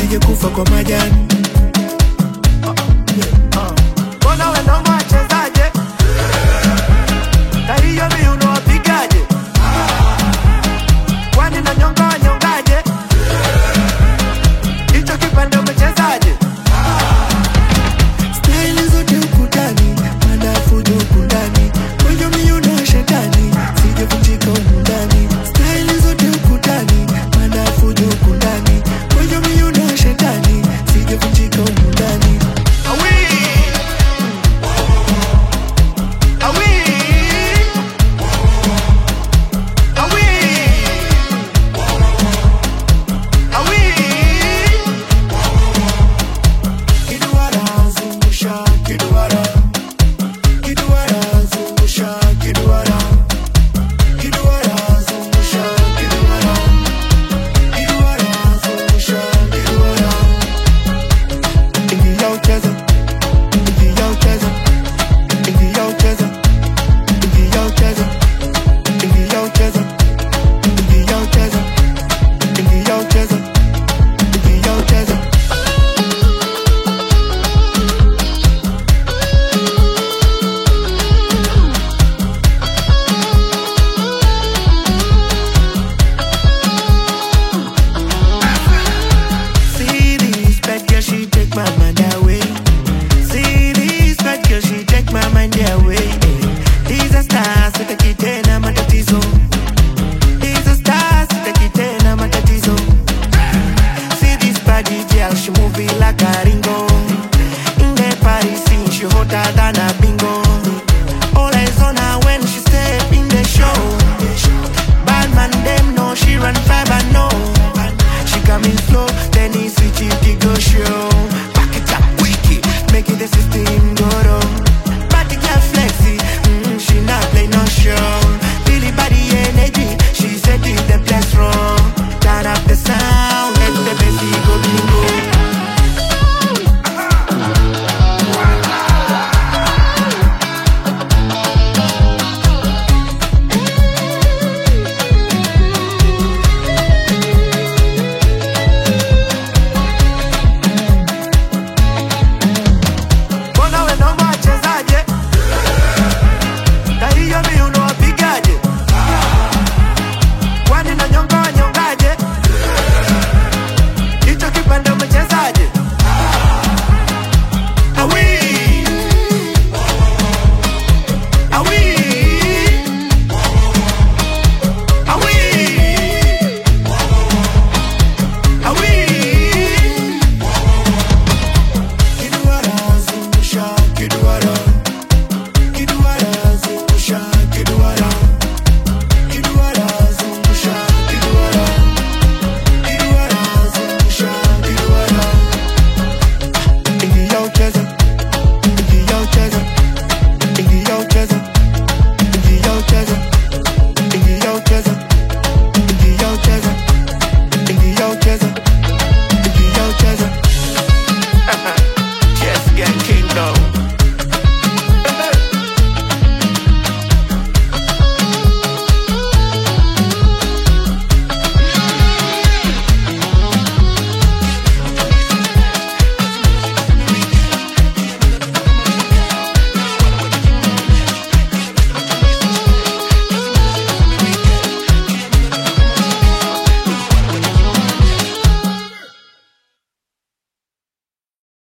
nisije kufa kwa majani. Mbona wenongo wachezaje? Na hiyo miuno wapigaje? Kwani na nyonga wanyongaje? Hicho kipande umechezaje? Style zote ukutani, madafu juku ndani, kwenye miuno ya shetani, sije kuchika umundani. Style zote ukutani, madafu juku ndani, kwenye miuno ya shetani, sije kuchika umundani. She moving like a ringo. In the party scene, she hotter than a bingo. All eyes on her when she step in the show. Bad man them know she run fast and no. She coming slow, then he switch it to go show. Back it up quickly, making the system go down. Body get flexy, she not play no show. Billy body energy, she said it the place wrong. Turn up the sound, let the bass